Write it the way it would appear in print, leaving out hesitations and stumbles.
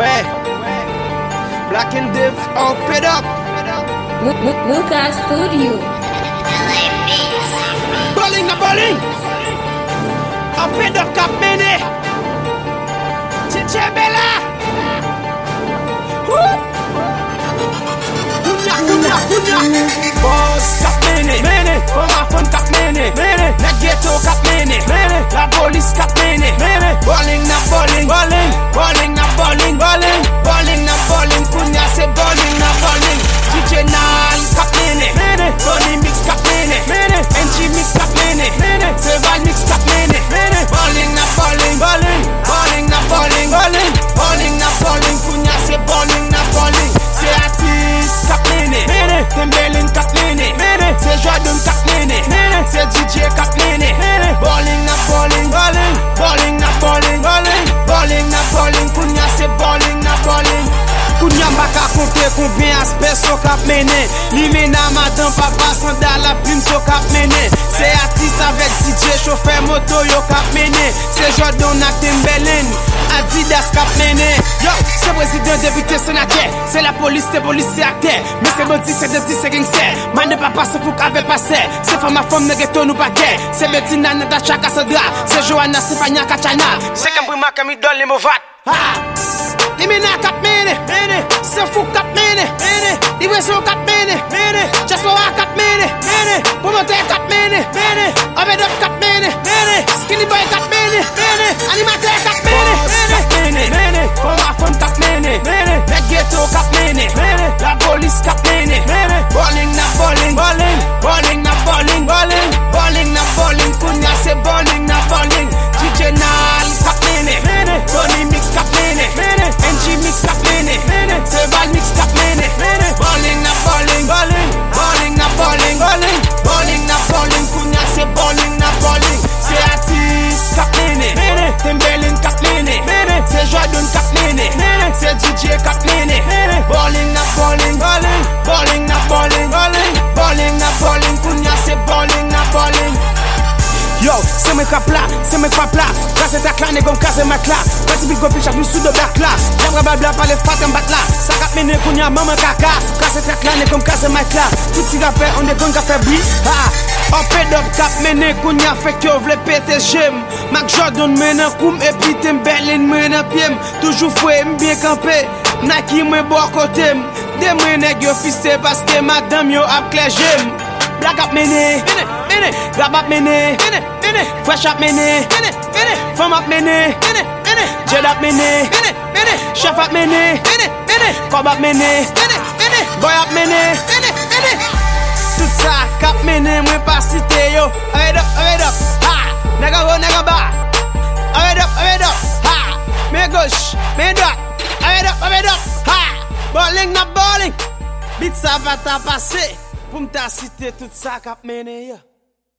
Ouais. Black and Dev, up it up. Lucas Studio. Bowling na bowling. Up it up, Cap Mene. Chiche Bella. Kunya. Boss Cap Mene. For my fun Cap Mene. Na ghetto Cap Mene. La police Cap Mene. Bowling na bowling. Bowling na bowling. Bowling na bowling. Kunya say bowling na bowling. DJ Nal Cap Mene. Tony mix Cap Mene. NG mix Cap Mene. Seval mix Cap Mene. Bowling na bowling. Bowling na bowling. Bowling na bowling. Kunya say bowling na bowling. C'est artiste Cap Mene. Tembelin Cap Mene. C'est Jordan Cap Mene. C'est DJ Cap Mene. Bowling na bowling. Bowling na bowling. Bowling na bowling. Kunya c'est bowling na bowling. Kunya mbaka compter combien aspects so Cap Mene. Li mena madame papa sandal la plume so Cap Mene. C'est artiste avec DJ chauffeur moto yo Cap Mene. C'est Jordan ak Tembelin Adidas Cap Mene. Yo, c'est président député sénateur. C'est la police, c'est policier acteur. Mais c'est bandit, c'est denti, c'est gangster. Man de papa se fout qu'avec passé. C'est femme à femme, ne ghetto nous paquet. C'est Bettina, Nada Chaka Sadra. C'est Johanna, Stéphania, Kachana. C'est Kambrima, Kamidol, les Movat. Limina Cap Mene. C'est fou Cap Mene. Iweso Cap Mene. Jaspoa Cap Mene. Promoteur Cap Mene. Obedop Cap Mene. Skinny Boy Cap Mene. Animateur Cap Mene. For my fun Cap Mene. La ghetto Cap Mene. La police Cap Mene. Bowling na bowling. Bowling na bowling. Bowling na bowling. Kunya c'est bowling na bowling. DJ Nal Cap Mene. Tony mix Cap Mene. NG mix Cap Mene. Seval mix Cap Mene. Bowling na bowling. Bowling na bowling. Bowling na bowling. Kunya c'est bowling na bowling. C'est artiste Cap Mene. Tembelin Cap Mene. C'est Jordan Cap Mene. C'est DJ Cap Mene. Bowling na bowling. Bowling na bowling. Bowling na bowling. Kunya c'est bowling na bowling. Yo, c'est mes cap là, c'est mes cap là. Casse ta clan et comme casse ma cla. Quand tu bigo picha plus sous de bac là. J'aimerais blabla pas les fat en bat là. Ça cap mené Kunya maman kaka. Casse ta clan et comme casse ma cla. Tout petit rappeur on est gon café bruit. Up et up cap mené Kunya fait que vle péter j'aime. Mac Jordan mène koum et puis Tembelin mène piem. Toujours fouet bien campé. Naki me bon côté. Des nèg yo fissé parce que madame yo ap clair j'aime. Black up mené. Grab up Mene. Fresh up Mene. Femme up Mene. Jet up Mene. Chef up Mene. Cob up Mene. Boy up Mene. Tout ça Cap Mene moi pas cité yo. Arrête up. Ha. Nègre haut nègre bas. Arrête up. Ha. Main gauche, main droite. Arrête up. Ha. Bowling na bowling. Bit ça va ta passer. Pour m'ta citer tout ça Cap Mene yo.